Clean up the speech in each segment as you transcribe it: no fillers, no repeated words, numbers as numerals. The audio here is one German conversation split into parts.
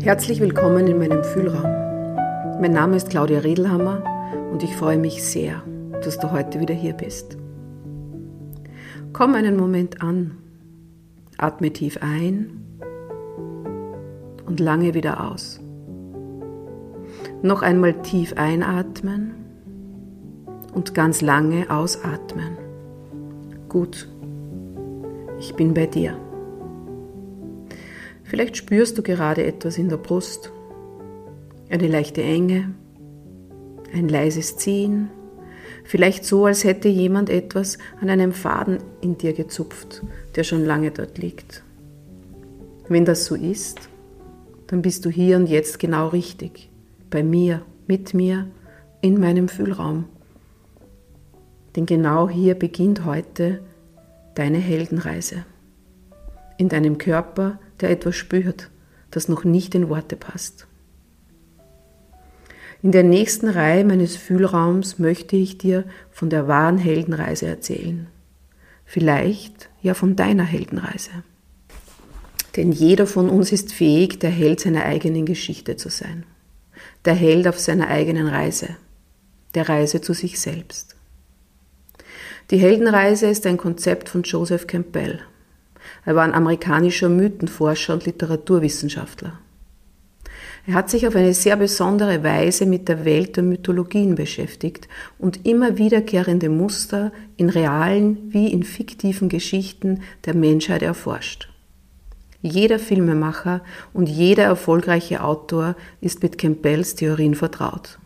Herzlich willkommen in meinem Fühlraum. Mein Name ist Claudia Riedelhammer und ich freue mich sehr, dass du heute wieder hier bist. Komm einen Moment an, atme tief ein und lange wieder aus. Noch einmal tief einatmen und ganz lange ausatmen. Gut, ich bin bei dir. Vielleicht spürst du gerade etwas in der Brust, eine leichte Enge, ein leises Ziehen, vielleicht so, als hätte jemand etwas an einem Faden in dir gezupft, der schon lange dort liegt. Wenn das so ist, dann bist du hier und jetzt genau richtig, bei mir, mit mir, in meinem Fühlraum. Denn genau hier beginnt heute deine Heldenreise. In deinem Körper, der etwas spürt, das noch nicht in Worte passt. In der nächsten Reihe meines Fühlraums möchte ich dir von der wahren Heldenreise erzählen. Vielleicht ja von deiner Heldenreise. Denn jeder von uns ist fähig, der Held seiner eigenen Geschichte zu sein. Der Held auf seiner eigenen Reise. Der Reise zu sich selbst. Die Heldenreise ist ein Konzept von Joseph Campbell. Er war ein amerikanischer Mythenforscher und Literaturwissenschaftler. Er hat sich auf eine sehr besondere Weise mit der Welt der Mythologien beschäftigt und immer wiederkehrende Muster in realen wie in fiktiven Geschichten der Menschheit erforscht. Jeder Filmemacher und jeder erfolgreiche Autor ist mit Campbells Theorien vertraut.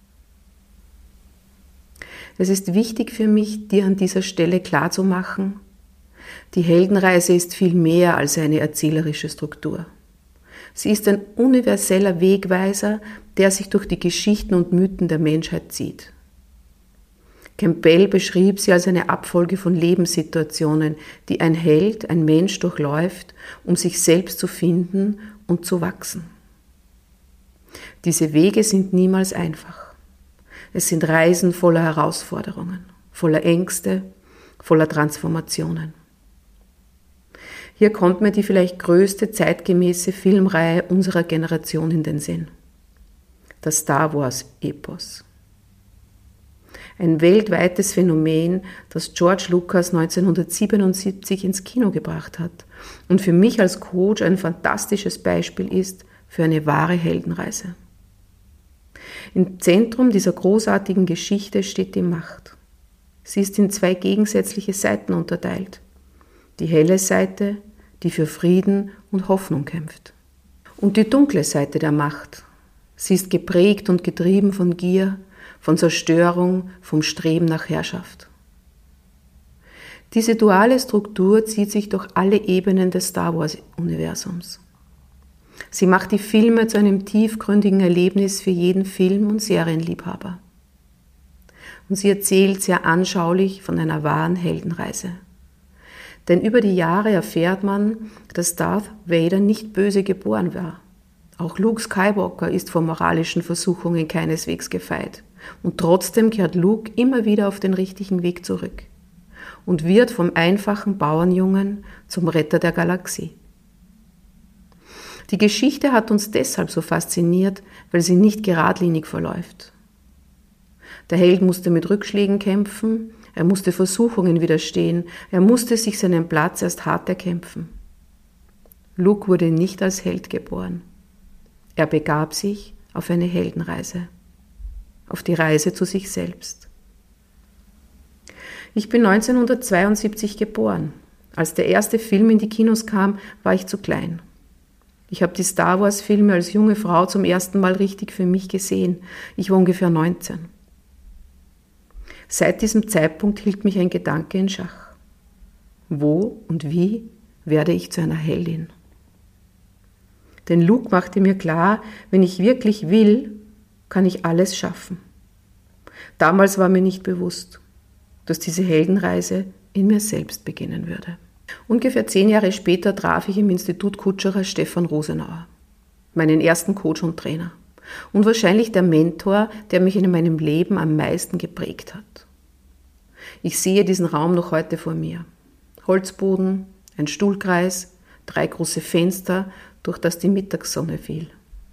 Es ist wichtig für mich, dir an dieser Stelle klarzumachen, die Heldenreise ist viel mehr als eine erzählerische Struktur. Sie ist ein universeller Wegweiser, der sich durch die Geschichten und Mythen der Menschheit zieht. Campbell beschrieb sie als eine Abfolge von Lebenssituationen, die ein Held, ein Mensch durchläuft, um sich selbst zu finden und zu wachsen. Diese Wege sind niemals einfach. Es sind Reisen voller Herausforderungen, voller Ängste, voller Transformationen. Hier kommt mir die vielleicht größte zeitgemäße Filmreihe unserer Generation in den Sinn. Das Star Wars-Epos. Ein weltweites Phänomen, das George Lucas 1977 ins Kino gebracht hat und für mich als Coach ein fantastisches Beispiel ist für eine wahre Heldenreise. Im Zentrum dieser großartigen Geschichte steht die Macht. Sie ist in zwei gegensätzliche Seiten unterteilt. Die helle Seite, die für Frieden und Hoffnung kämpft. Und die dunkle Seite der Macht. Sie ist geprägt und getrieben von Gier, von Zerstörung, vom Streben nach Herrschaft. Diese duale Struktur zieht sich durch alle Ebenen des Star Wars-Universums. Sie macht die Filme zu einem tiefgründigen Erlebnis für jeden Film- und Serienliebhaber. Und sie erzählt sehr anschaulich von einer wahren Heldenreise. Denn über die Jahre erfährt man, dass Darth Vader nicht böse geboren war. Auch Luke Skywalker ist vor moralischen Versuchungen keineswegs gefeit. Und trotzdem kehrt Luke immer wieder auf den richtigen Weg zurück und wird vom einfachen Bauernjungen zum Retter der Galaxie. Die Geschichte hat uns deshalb so fasziniert, weil sie nicht geradlinig verläuft. Der Held musste mit Rückschlägen kämpfen, er musste Versuchungen widerstehen, er musste sich seinen Platz erst hart erkämpfen. Luke wurde nicht als Held geboren. Er begab sich auf eine Heldenreise, auf die Reise zu sich selbst. Ich bin 1972 geboren. Als der erste Film in die Kinos kam, war ich zu klein. Ich habe die Star Wars-Filme als junge Frau zum ersten Mal richtig für mich gesehen. Ich war ungefähr 19. Seit diesem Zeitpunkt hielt mich ein Gedanke in Schach. Wo und wie werde ich zu einer Heldin? Denn Luke machte mir klar, wenn ich wirklich will, kann ich alles schaffen. Damals war mir nicht bewusst, dass diese Heldenreise in mir selbst beginnen würde. Ungefähr 10 Jahre später traf ich im Institut Kutscherer Stefan Rosenauer, meinen ersten Coach und Trainer. Und wahrscheinlich der Mentor, der mich in meinem Leben am meisten geprägt hat. Ich sehe diesen Raum noch heute vor mir. Holzboden, ein Stuhlkreis, 3 große Fenster, durch das die Mittagssonne fiel.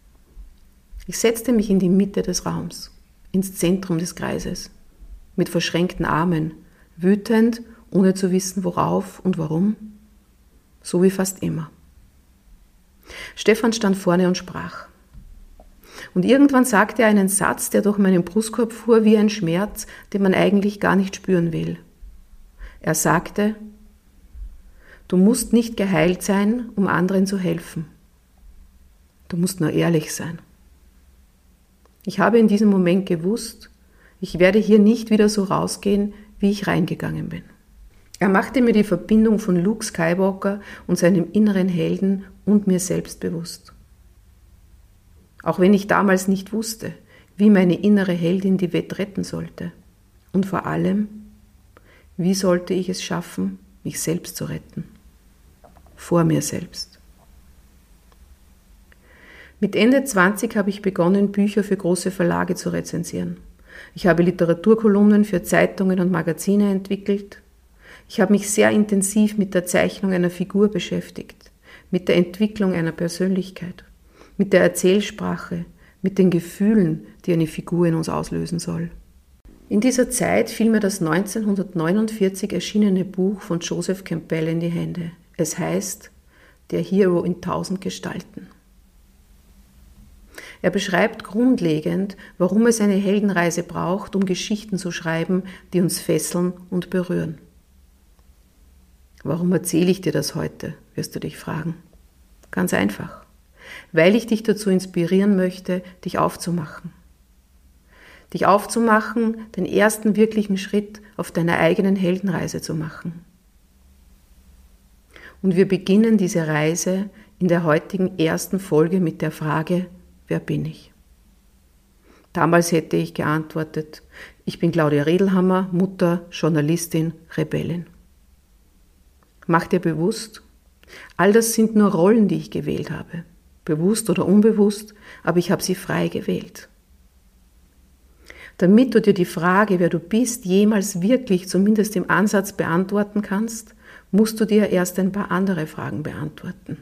Ich setzte mich in die Mitte des Raums, ins Zentrum des Kreises, mit verschränkten Armen, wütend, ohne zu wissen, worauf und warum, so wie fast immer. Stefan stand vorne und sprach. Und irgendwann sagte er einen Satz, der durch meinen Brustkorb fuhr wie ein Schmerz, den man eigentlich gar nicht spüren will. Er sagte, du musst nicht geheilt sein, um anderen zu helfen. Du musst nur ehrlich sein. Ich habe in diesem Moment gewusst, ich werde hier nicht wieder so rausgehen, wie ich reingegangen bin. Er machte mir die Verbindung von Luke Skywalker und seinem inneren Helden und mir selbst bewusst. Auch wenn ich damals nicht wusste, wie meine innere Heldin die Welt retten sollte. Und vor allem, wie sollte ich es schaffen, mich selbst zu retten? Vor mir selbst. Mit Ende 20 habe ich begonnen, Bücher für große Verlage zu rezensieren. Ich habe Literaturkolumnen für Zeitungen und Magazine entwickelt. Ich habe mich sehr intensiv mit der Zeichnung einer Figur beschäftigt, mit der Entwicklung einer Persönlichkeit, mit der Erzählsprache, mit den Gefühlen, die eine Figur in uns auslösen soll. In dieser Zeit fiel mir das 1949 erschienene Buch von Joseph Campbell in die Hände. Es heißt Der Hero in 1000 Gestalten. Er beschreibt grundlegend, warum es eine Heldenreise braucht, um Geschichten zu schreiben, die uns fesseln und berühren. Warum erzähle ich dir das heute, wirst du dich fragen. Ganz einfach, weil ich dich dazu inspirieren möchte, dich aufzumachen. Dich aufzumachen, den ersten wirklichen Schritt auf deiner eigenen Heldenreise zu machen. Und wir beginnen diese Reise in der heutigen ersten Folge mit der Frage, wer bin ich? Damals hätte ich geantwortet, ich bin Claudia Riedelhammer, Mutter, Journalistin, Rebellin. Mach dir bewusst, all das sind nur Rollen, die ich gewählt habe. Bewusst oder unbewusst, aber ich habe sie frei gewählt. Damit du dir die Frage, wer du bist, jemals wirklich zumindest im Ansatz beantworten kannst, musst du dir erst ein paar andere Fragen beantworten.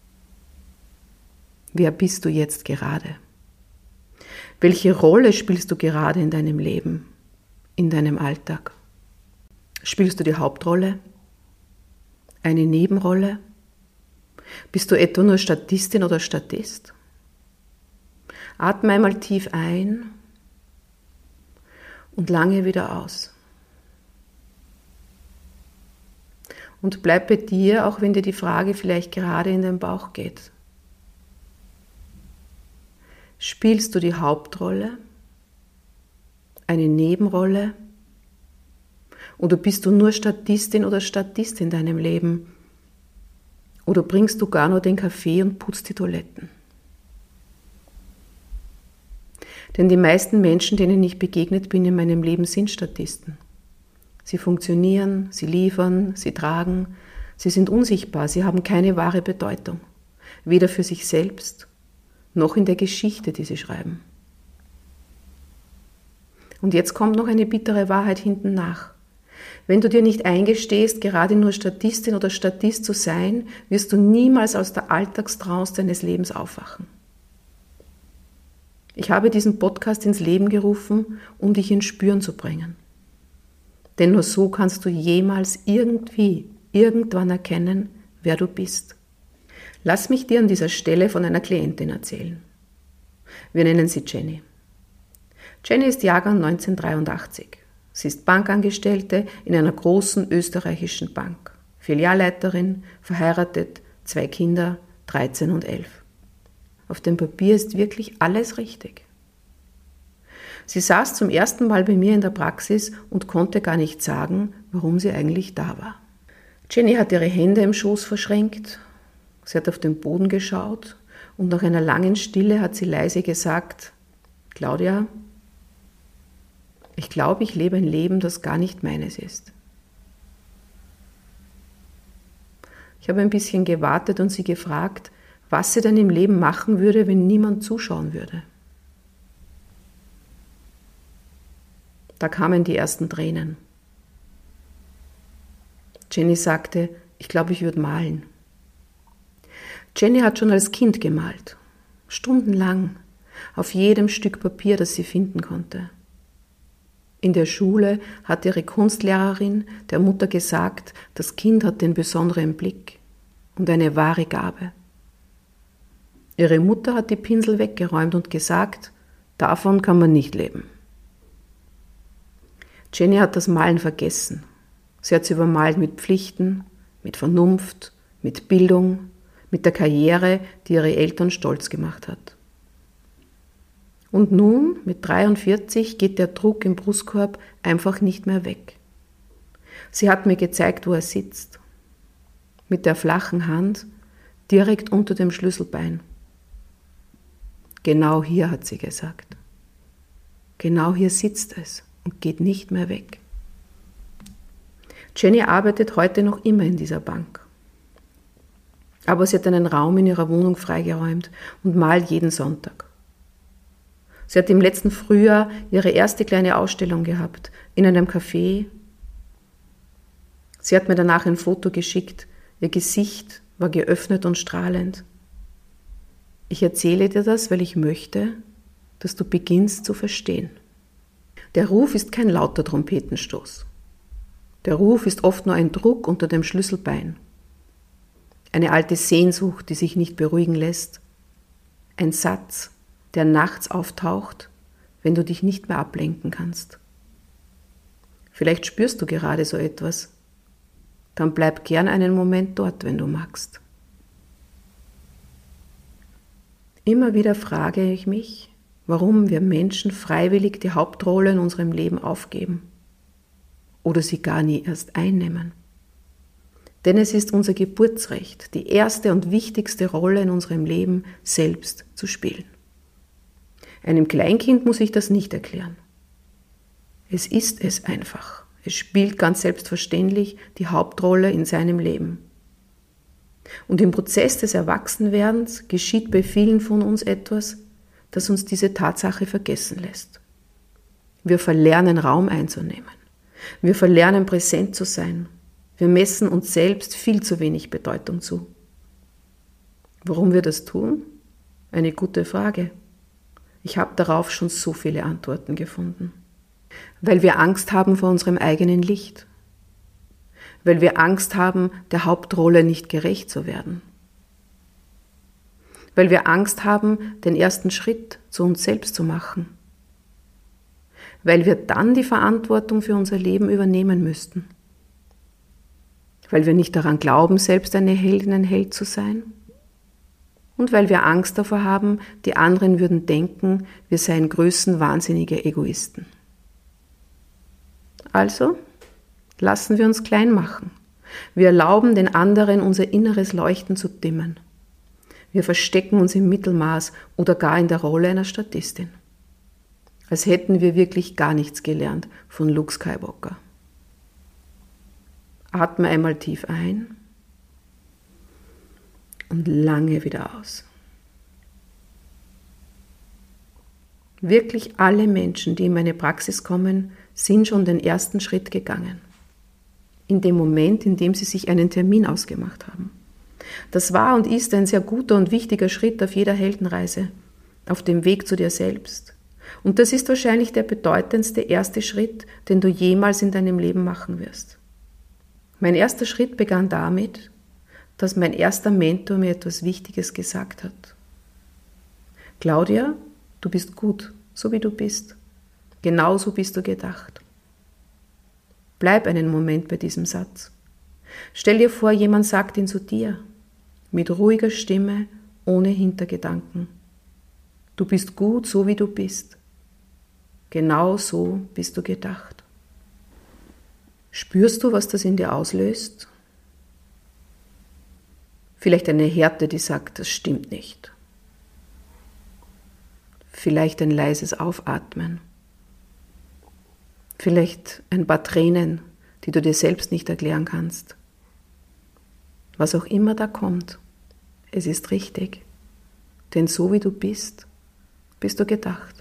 Wer bist du jetzt gerade? Welche Rolle spielst du gerade in deinem Leben, in deinem Alltag? Spielst du die Hauptrolle? Eine Nebenrolle? Bist du etwa nur Statistin oder Statist? Atme einmal tief ein und lange wieder aus. Und bleib bei dir, auch wenn dir die Frage vielleicht gerade in den Bauch geht. Spielst du die Hauptrolle, eine Nebenrolle oder bist du nur Statistin oder Statist in deinem Leben oder bringst du gar nur den Kaffee und putzt die Toiletten? Denn die meisten Menschen, denen ich begegnet bin in meinem Leben, sind Statisten. Sie funktionieren, sie liefern, sie tragen, sie sind unsichtbar, sie haben keine wahre Bedeutung, weder für sich selbst noch in der Geschichte, die sie schreiben. Und jetzt kommt noch eine bittere Wahrheit hinten nach. Wenn du dir nicht eingestehst, gerade nur Statistin oder Statist zu sein, wirst du niemals aus der Alltagstrance deines Lebens aufwachen. Ich habe diesen Podcast ins Leben gerufen, um dich ins Spüren zu bringen. Denn nur so kannst du jemals irgendwann erkennen, wer du bist. Lass mich dir an dieser Stelle von einer Klientin erzählen. Wir nennen sie Jenny. Jenny ist Jahrgang 1983. Sie ist Bankangestellte in einer großen österreichischen Bank. Filialleiterin, verheiratet, 2 Kinder, 13 und 11. Auf dem Papier ist wirklich alles richtig. Sie saß zum ersten Mal bei mir in der Praxis und konnte gar nicht sagen, warum sie eigentlich da war. Jenny hat ihre Hände im Schoß verschränkt, sie hat auf den Boden geschaut und nach einer langen Stille hat sie leise gesagt, Claudia, ich glaube, ich lebe ein Leben, das gar nicht meines ist. Ich habe ein bisschen gewartet und sie gefragt, was sie denn im Leben machen würde, wenn niemand zuschauen würde. Da kamen die ersten Tränen. Jenny sagte, ich glaube, ich würde malen. Jenny hat schon als Kind gemalt, stundenlang. auf jedem Stück Papier, das sie finden konnte. In der Schule hat ihre Kunstlehrerin der Mutter gesagt, das Kind hat den besonderen Blick und eine wahre Gabe. Ihre Mutter hat die Pinsel weggeräumt und gesagt, davon kann man nicht leben. Jenny hat das Malen vergessen. Sie hat es übermalt mit Pflichten, mit Vernunft, mit Bildung, mit der Karriere, die ihre Eltern stolz gemacht hat. Und nun, mit 43, geht der Druck im Brustkorb einfach nicht mehr weg. Sie hat mir gezeigt, wo er sitzt. Mit der flachen Hand direkt unter dem Schlüsselbein. Genau hier, hat sie gesagt. Genau hier sitzt es und geht nicht mehr weg. Jenny arbeitet heute noch immer in dieser Bank. Aber sie hat einen Raum in ihrer Wohnung freigeräumt und malt jeden Sonntag. Sie hat im letzten Frühjahr ihre erste kleine Ausstellung gehabt, in einem Café. Sie hat mir danach ein Foto geschickt. Ihr Gesicht war geöffnet und strahlend. Ich erzähle dir das, weil ich möchte, dass du beginnst zu verstehen. Der Ruf ist kein lauter Trompetenstoß. Der Ruf ist oft nur ein Druck unter dem Schlüsselbein. Eine alte Sehnsucht, die sich nicht beruhigen lässt. Ein Satz, der nachts auftaucht, wenn du dich nicht mehr ablenken kannst. Vielleicht spürst du gerade so etwas. Dann bleib gern einen Moment dort, wenn du magst. Immer wieder frage ich mich, warum wir Menschen freiwillig die Hauptrolle in unserem Leben aufgeben oder sie gar nie erst einnehmen. Denn es ist unser Geburtsrecht, die erste und wichtigste Rolle in unserem Leben selbst zu spielen. Einem Kleinkind muss ich das nicht erklären. Es ist es einfach. Es spielt ganz selbstverständlich die Hauptrolle in seinem Leben. Und im Prozess des Erwachsenwerdens geschieht bei vielen von uns etwas, das uns diese Tatsache vergessen lässt. Wir verlernen, Raum einzunehmen. Wir verlernen, präsent zu sein. Wir messen uns selbst viel zu wenig Bedeutung zu. Warum wir das tun? Eine gute Frage. Ich habe darauf schon so viele Antworten gefunden. Weil wir Angst haben vor unserem eigenen Licht. Weil wir Angst haben, der Hauptrolle nicht gerecht zu werden. Weil wir Angst haben, den ersten Schritt zu uns selbst zu machen. Weil wir dann die Verantwortung für unser Leben übernehmen müssten. Weil wir nicht daran glauben, selbst eine Heldin, ein Held zu sein. Und weil wir Angst davor haben, die anderen würden denken, wir seien größenwahnsinnige Egoisten. Also lassen wir uns klein machen. Wir erlauben den anderen, unser inneres Leuchten zu dimmen. Wir verstecken uns im Mittelmaß oder gar in der Rolle einer Statistin. Als hätten wir wirklich gar nichts gelernt von Luke Skywalker. Atme einmal tief ein und lange wieder aus. Wirklich alle Menschen, die in meine Praxis kommen, sind schon den ersten Schritt gegangen. In dem Moment, in dem sie sich einen Termin ausgemacht haben. Das war und ist ein sehr guter und wichtiger Schritt auf jeder Heldenreise, auf dem Weg zu dir selbst. Und das ist wahrscheinlich der bedeutendste erste Schritt, den du jemals in deinem Leben machen wirst. Mein erster Schritt begann damit, dass mein erster Mentor mir etwas Wichtiges gesagt hat. Claudia, du bist gut, so wie du bist. Genauso bist du gedacht. Bleib einen Moment bei diesem Satz. Stell dir vor, jemand sagt ihn zu dir, mit ruhiger Stimme, ohne Hintergedanken. Du bist gut, so wie du bist. Genau so bist du gedacht. Spürst du, was das in dir auslöst? Vielleicht eine Härte, die sagt, das stimmt nicht. Vielleicht ein leises Aufatmen. Vielleicht ein paar Tränen, die du dir selbst nicht erklären kannst. Was auch immer da kommt, es ist richtig. Denn so wie du bist, bist du gedacht.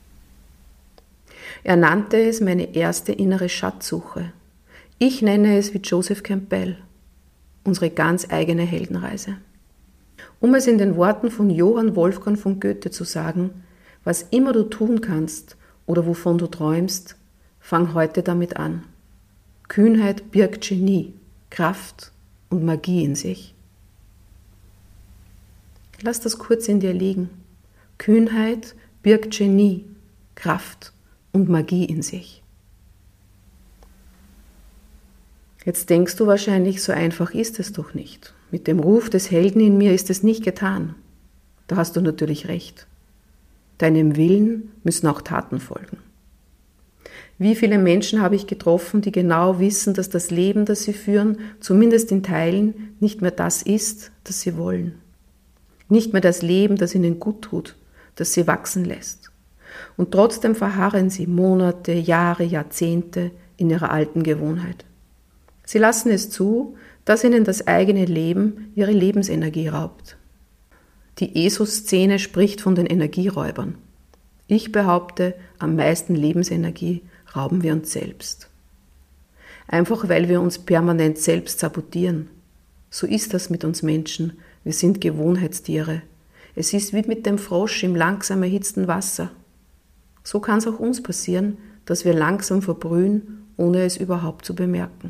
Er nannte es meine erste innere Schatzsuche. Ich nenne es wie Joseph Campbell, unsere ganz eigene Heldenreise. Um es in den Worten von Johann Wolfgang von Goethe zu sagen, Was immer du tun kannst oder wovon du träumst, fang heute damit an. Kühnheit birgt Genie, Kraft und Magie in sich. Lass das kurz in dir liegen. Kühnheit birgt Genie, Kraft und Magie in sich. Jetzt denkst du wahrscheinlich, so einfach ist es doch nicht. Mit dem Ruf des Helden in mir ist es nicht getan. Da hast du natürlich recht. Deinem Willen müssen auch Taten folgen. Wie viele Menschen habe ich getroffen, die genau wissen, dass das Leben, das sie führen, zumindest in Teilen, nicht mehr das ist, das sie wollen. Nicht mehr das Leben, das ihnen gut tut, das sie wachsen lässt. Und trotzdem verharren sie Monate, Jahre, Jahrzehnte in ihrer alten Gewohnheit. Sie lassen es zu, dass ihnen das eigene Leben ihre Lebensenergie raubt. Die ESO-Szene spricht von den Energieräubern. Ich behaupte, am meisten Lebensenergie rauben wir uns selbst. Einfach weil wir uns permanent selbst sabotieren. So ist das mit uns Menschen. Wir sind Gewohnheitstiere. Es ist wie mit dem Frosch im langsam erhitzten Wasser. So kann es auch uns passieren, dass wir langsam verbrühen, ohne es überhaupt zu bemerken.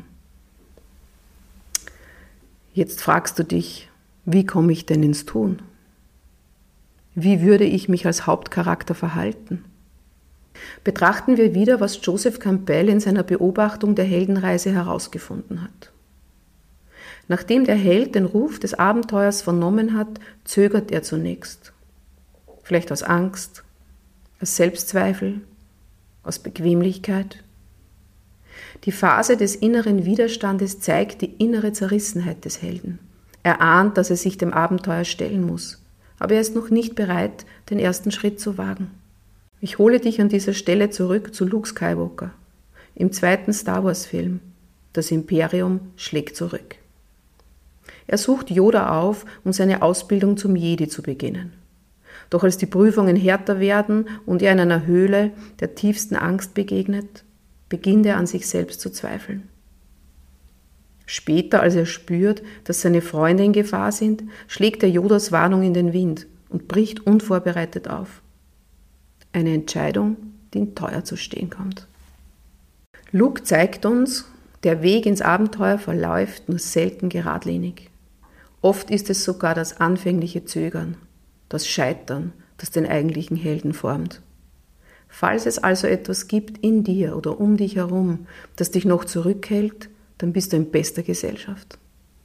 Jetzt fragst du dich, wie komme ich denn ins Tun? Wie würde ich mich als Hauptcharakter verhalten? Betrachten wir wieder, was Joseph Campbell in seiner Beobachtung der Heldenreise herausgefunden hat. Nachdem der Held den Ruf des Abenteuers vernommen hat, zögert er zunächst. Vielleicht aus Angst, aus Selbstzweifel, aus Bequemlichkeit. Die Phase des inneren Widerstandes zeigt die innere Zerrissenheit des Helden. Er ahnt, dass er sich dem Abenteuer stellen muss, aber er ist noch nicht bereit, den ersten Schritt zu wagen. Ich hole dich an dieser Stelle zurück zu Luke Skywalker, im 2. Star Wars-Film. Das Imperium schlägt zurück. Er sucht Yoda auf, um seine Ausbildung zum Jedi zu beginnen. Doch als die Prüfungen härter werden und er in einer Höhle der tiefsten Angst begegnet, beginnt er an sich selbst zu zweifeln. Später, als er spürt, dass seine Freunde in Gefahr sind, schlägt er Yodas Warnung in den Wind und bricht unvorbereitet auf. Eine Entscheidung, die ihm teuer zu stehen kommt. Luke zeigt uns, der Weg ins Abenteuer verläuft nur selten geradlinig. Oft ist es sogar das anfängliche Zögern, das Scheitern, das den eigentlichen Helden formt. Falls es also etwas gibt in dir oder um dich herum, das dich noch zurückhält, dann bist du in bester Gesellschaft.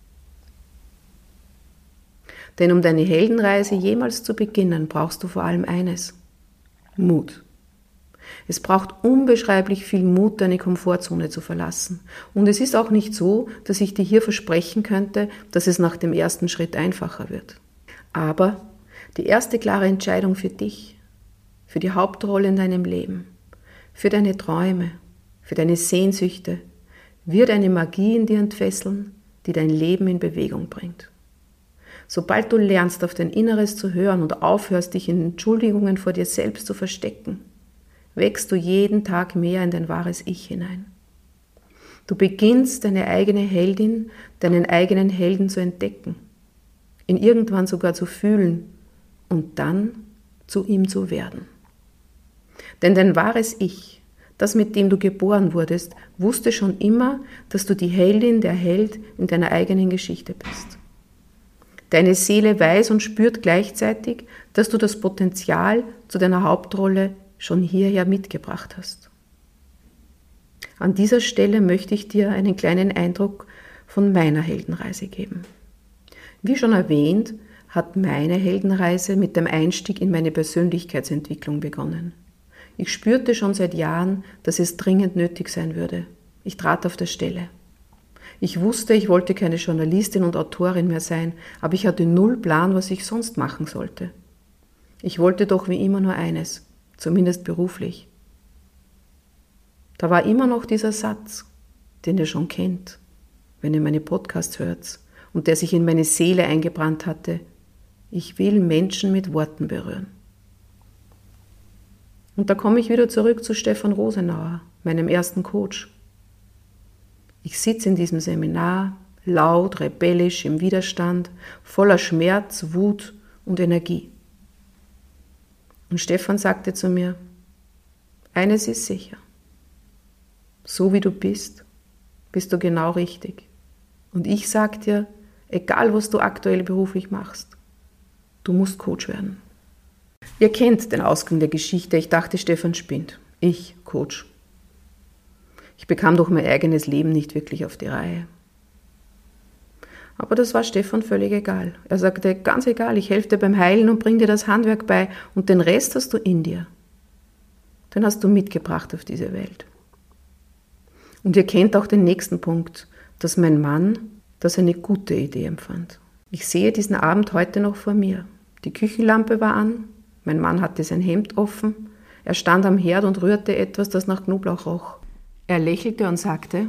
Denn um deine Heldenreise jemals zu beginnen, brauchst du vor allem eines: Mut. Es braucht unbeschreiblich viel Mut, deine Komfortzone zu verlassen. Und es ist auch nicht so, dass ich dir hier versprechen könnte, dass es nach dem ersten Schritt einfacher wird. Aber die erste klare Entscheidung für dich, für die Hauptrolle in deinem Leben, für deine Träume, für deine Sehnsüchte, wird eine Magie in dir entfesseln, die dein Leben in Bewegung bringt. Sobald du lernst, auf dein Inneres zu hören und aufhörst, dich in Entschuldigungen vor dir selbst zu verstecken, wächst du jeden Tag mehr in dein wahres Ich hinein. Du beginnst, deine eigene Heldin, deinen eigenen Helden zu entdecken, ihn irgendwann sogar zu fühlen und dann zu ihm zu werden. Denn dein wahres Ich, das mit dem du geboren wurdest, wusste schon immer, dass du die Heldin, der Held in deiner eigenen Geschichte bist. Deine Seele weiß und spürt gleichzeitig, dass du das Potenzial zu deiner Hauptrolle schon hierher mitgebracht hast. An dieser Stelle möchte ich dir einen kleinen Eindruck von meiner Heldenreise geben. Wie schon erwähnt, hat meine Heldenreise mit dem Einstieg in meine Persönlichkeitsentwicklung begonnen. Ich spürte schon seit Jahren, dass es dringend nötig sein würde. Ich trat auf der Stelle. Ich wusste, ich wollte keine Journalistin und Autorin mehr sein, aber ich hatte null Plan, was ich sonst machen sollte. Ich wollte doch wie immer nur eines, zumindest beruflich. Da war immer noch dieser Satz, den ihr schon kennt, wenn ihr meine Podcasts hört und der sich in meine Seele eingebrannt hatte: Ich will Menschen mit Worten berühren. Und da komme ich wieder zurück zu Stefan Rosenauer, meinem ersten Coach. Ich sitze in diesem Seminar, laut, rebellisch, im Widerstand, voller Schmerz, Wut und Energie. Und Stefan sagte zu mir, eines ist sicher, so wie du bist, bist du genau richtig. Und ich sage dir, egal was du aktuell beruflich machst, du musst Coach werden. Ihr kennt den Ausgang der Geschichte. Ich dachte, Stefan spinnt. Ich, Coach. Ich bekam doch mein eigenes Leben nicht wirklich auf die Reihe. Aber das war Stefan völlig egal. Er sagte, ganz egal, ich helfe dir beim Heilen und bring dir das Handwerk bei und den Rest hast du in dir. Den hast du mitgebracht auf diese Welt. Und ihr kennt auch den nächsten Punkt, dass mein Mann das eine gute Idee empfand. Ich sehe diesen Abend heute noch vor mir. Die Küchenlampe war an, mein Mann hatte sein Hemd offen, er stand am Herd und rührte etwas, das nach Knoblauch roch. Er lächelte und sagte,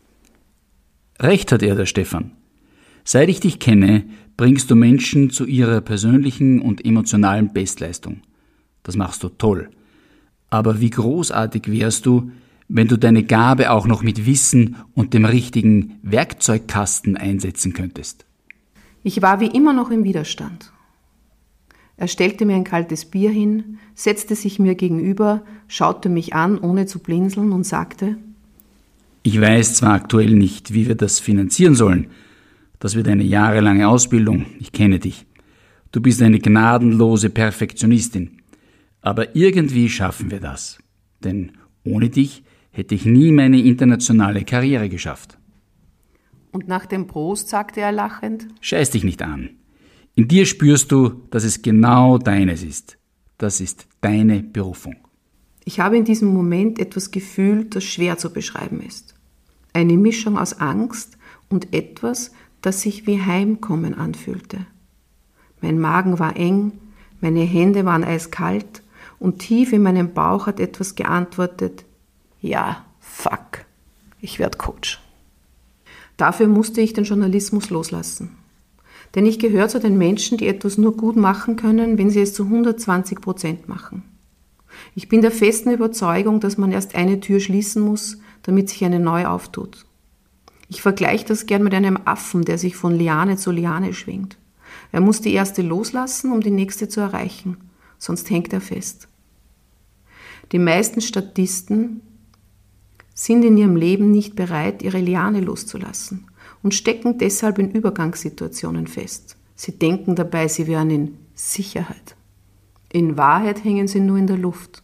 Recht hat er, der Stefan. Seit ich dich kenne, bringst du Menschen zu ihrer persönlichen und emotionalen Bestleistung. Das machst du toll. Aber wie großartig wärst du, wenn du deine Gabe auch noch mit Wissen und dem richtigen Werkzeugkasten einsetzen könntest? Ich war wie immer noch im Widerstand. Er stellte mir ein kaltes Bier hin, setzte sich mir gegenüber, schaute mich an, ohne zu blinzeln und sagte, Ich weiß zwar aktuell nicht, wie wir das finanzieren sollen. Das wird eine jahrelange Ausbildung, ich kenne dich. Du bist eine gnadenlose Perfektionistin. Aber irgendwie schaffen wir das. Denn ohne dich hätte ich nie meine internationale Karriere geschafft. Und nach dem Prost sagte er lachend, Scheiß dich nicht an. In dir spürst du, dass es genau deines ist. Das ist deine Berufung. Ich habe in diesem Moment etwas gefühlt, das schwer zu beschreiben ist. Eine Mischung aus Angst und etwas, das sich wie Heimkommen anfühlte. Mein Magen war eng, meine Hände waren eiskalt und tief in meinem Bauch hat etwas geantwortet, ja, fuck, ich werde Coach. Dafür musste ich den Journalismus loslassen. Denn ich gehöre zu den Menschen, die etwas nur gut machen können, wenn sie es zu 120% machen. Ich bin der festen Überzeugung, dass man erst eine Tür schließen muss, damit sich eine neue auftut. Ich vergleiche das gern mit einem Affen, der sich von Liane zu Liane schwingt. Er muss die erste loslassen, um die nächste zu erreichen, sonst hängt er fest. Die meisten Statisten sind in ihrem Leben nicht bereit, ihre Liane loszulassen und stecken deshalb in Übergangssituationen fest. Sie denken dabei, sie wären in Sicherheit. In Wahrheit hängen sie nur in der Luft.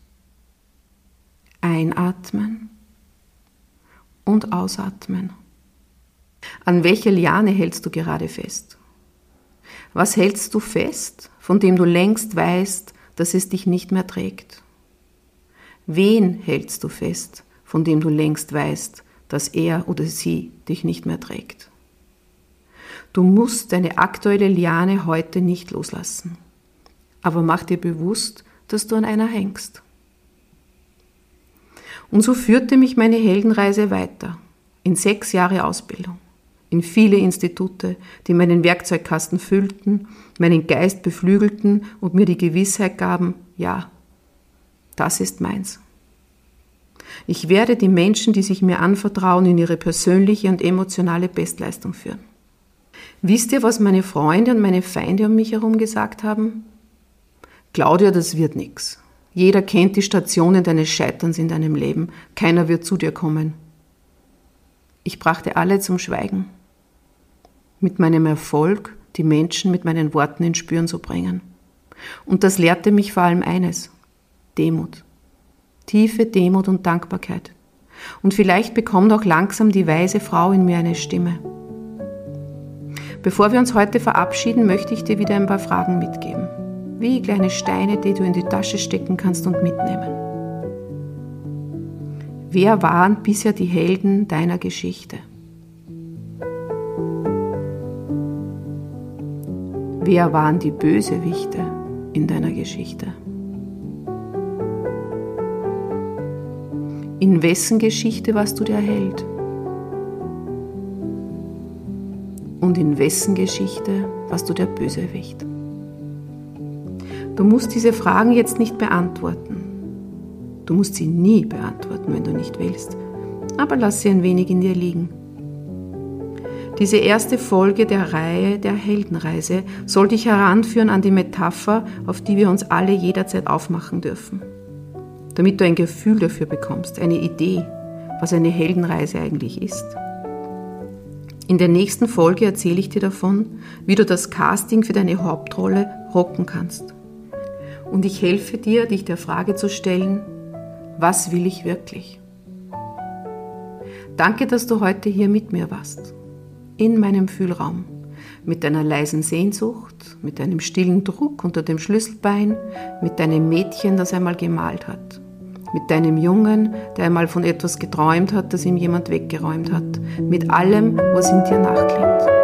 Einatmen und ausatmen. An welcher Liane hältst du gerade fest? Was hältst du fest, von dem du längst weißt, dass es dich nicht mehr trägt? Wen hältst du fest, von dem du längst weißt, dass er oder sie dich nicht mehr trägt? Du musst deine aktuelle Liane heute nicht loslassen. Aber mach dir bewusst, dass du an einer hängst. Und so führte mich meine Heldenreise weiter, in 6 Jahre Ausbildung, in viele Institute, die meinen Werkzeugkasten füllten, meinen Geist beflügelten und mir die Gewissheit gaben, ja, das ist meins. Ich werde die Menschen, die sich mir anvertrauen, in ihre persönliche und emotionale Bestleistung führen. Wisst ihr, was meine Freunde und meine Feinde um mich herum gesagt haben? Claudia, das wird nix. Jeder kennt die Stationen deines Scheiterns in deinem Leben. Keiner wird zu dir kommen. Ich brachte alle zum Schweigen. Mit meinem Erfolg die Menschen mit meinen Worten ins Spüren zu bringen. Und das lehrte mich vor allem eines: Demut. Tiefe Demut und Dankbarkeit. Und vielleicht bekommt auch langsam die weise Frau in mir eine Stimme. Bevor wir uns heute verabschieden, möchte ich dir wieder ein paar Fragen mitgeben. Wie kleine Steine, die du in die Tasche stecken kannst und mitnehmen. Wer waren bisher die Helden deiner Geschichte? Wer waren die Bösewichte in deiner Geschichte? In wessen Geschichte warst du der Held? Und in wessen Geschichte warst du der Bösewicht? Du musst diese Fragen jetzt nicht beantworten. Du musst sie nie beantworten, wenn du nicht willst. Aber lass sie ein wenig in dir liegen. Diese erste Folge der Reihe der Heldenreise soll dich heranführen an die Metapher, auf die wir uns alle jederzeit aufmachen dürfen. Damit du ein Gefühl dafür bekommst, eine Idee, was eine Heldenreise eigentlich ist. In der nächsten Folge erzähle ich dir davon, wie du das Casting für deine Hauptrolle rocken kannst. Und ich helfe dir, dich der Frage zu stellen, was will ich wirklich? Danke, dass du heute hier mit mir warst, in meinem Fühlraum, mit deiner leisen Sehnsucht, mit deinem stillen Druck unter dem Schlüsselbein, mit deinem Mädchen, das einmal gemalt hat, mit deinem Jungen, der einmal von etwas geträumt hat, das ihm jemand weggeräumt hat, mit allem, was in dir nachklingt.